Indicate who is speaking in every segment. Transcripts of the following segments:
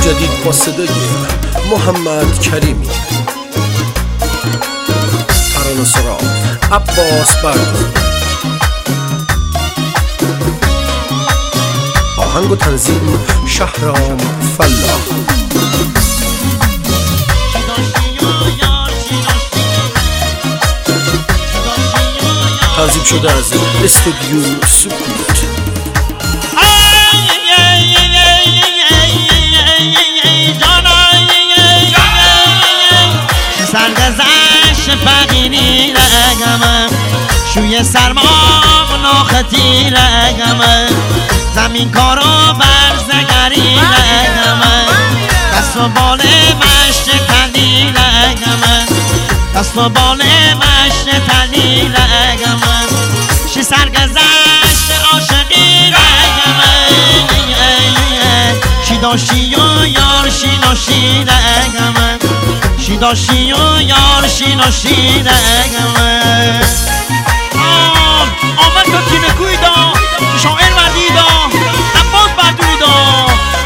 Speaker 1: جدید با صدای محمد کریمی، ترانه سرا عباس بردون، آهنگ و تنظیم شهرام فلاح، تنظیم شده از استودیو سکوت.
Speaker 2: سرگذشت فقیری رگمم، شوی سرما ناختی رگمم، زمین کارو برزگری رگمم، دست و بال مشت تلی رگمم، دست و بال مشت تلی رگمم، شی سرگذشت عاشقی رگمم، شی داشتی و یار شی ناشی رگمم، شی داشتی و یار شی ناشی رگمم. آمد که تیم کوی دا شاعر مردی دا عباس بردوی دا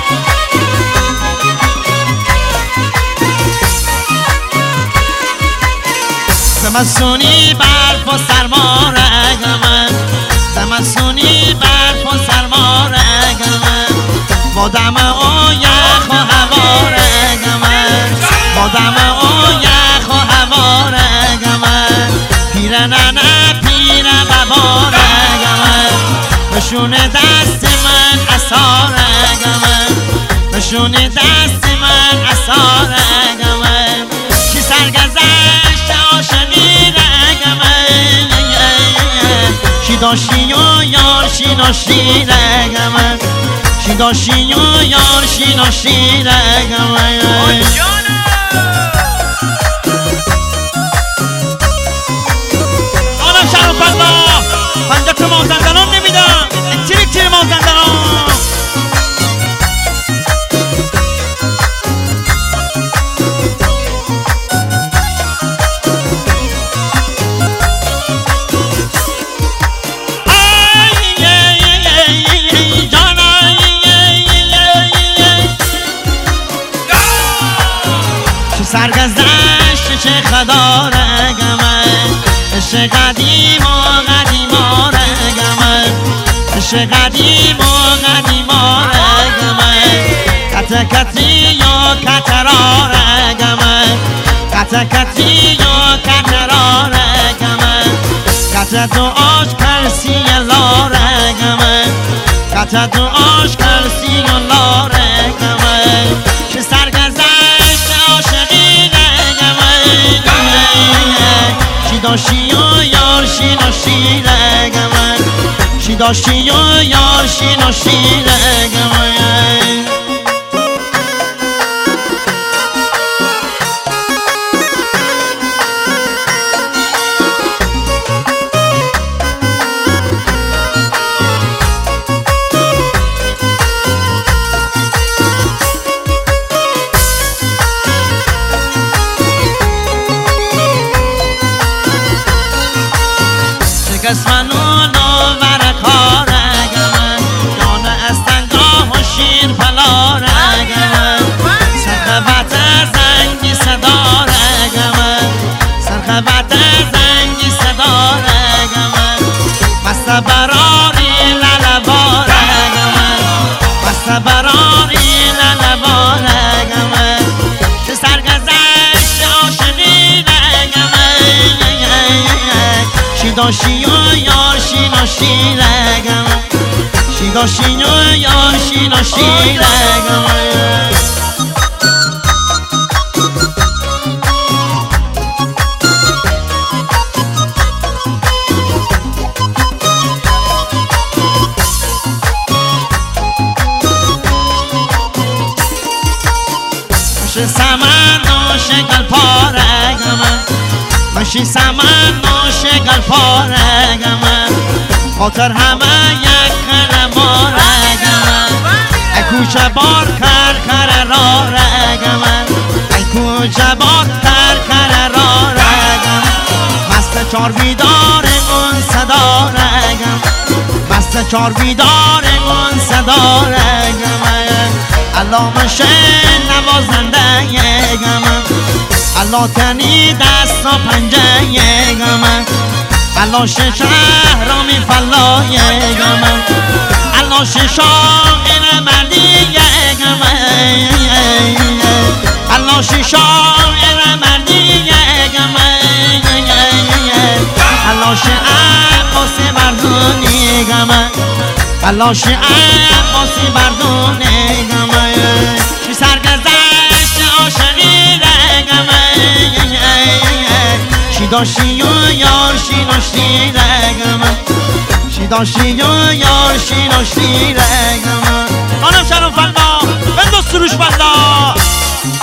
Speaker 2: زمستونی برف و سرما رگمم، زمستونی برف و سرما رگمم، با دم و یخ و هوا رگمم، با دم و یخ و هوا رگمم، پیر ننه پیر بابا رگمم، بشون دست من عصا رگمم، بشون دست من عصا رگمم، چی سرگذشت عاشقی رگمم، چی داشتی و یار شی ناشی رگمم، چی داشتی و یار شی ناشی رگمم. آنم شهر فردا پنجه تو مازندران نمیدم، تیرک تیر مازندران. سرگذشت چه خدا رگمم، عشق قدیم و قدیما رگمم، عشق قدیم و قدیما رگمم، کت کتی یا کترا رگمم، کت کتی یا کترا رگمم، کت تو آش کرسی لا رگمم، کت تو آش کرسی لا رگمم، چه سرگذشت عاشقی رگمم، چی داشتی و یار شی ناشی رگمم، چی داشتی و یار شی ناشی رگمم. قسمنو نوورکا رگمم، دانه استنگاه و شیر پلا رگمم، سرخبت زنگی صدا رگمم، سرخبت زنگی صدا رگمم، مست براری للبا رگمم، مست براری للبا رگمم، چه سرگذشت عاشقی رگمم، شی داشتی و یار شی ناشی رگمم، شی داشتی و یار شی ناشی رگمم. مشی سمن نوشگل پا رگمم، مشی سمن نوشگل پا رگمم، خاطر همه یک خلما رگمم، ای کوچه بار کر کر را رگمم، ای کوچه بار کر کر را رگمم، مست چار بیدار اون صدا رگم، مست چار بیدار اون صدا رگم، علامه نوازنده گمه الله تنی دست و پنجه گمه الله شهر می فلای گمه الله شاعر مردی گمه الله شاعر مردی گمه الله عباس بردونی گمه الله عباس بردونی گمه چی سرگذشت عاشقی گمه چی داشتی و یار شی داشتی گمه چی داشتی و یار شی داشتی گمه خانم شرف الله بنداز سروش بنده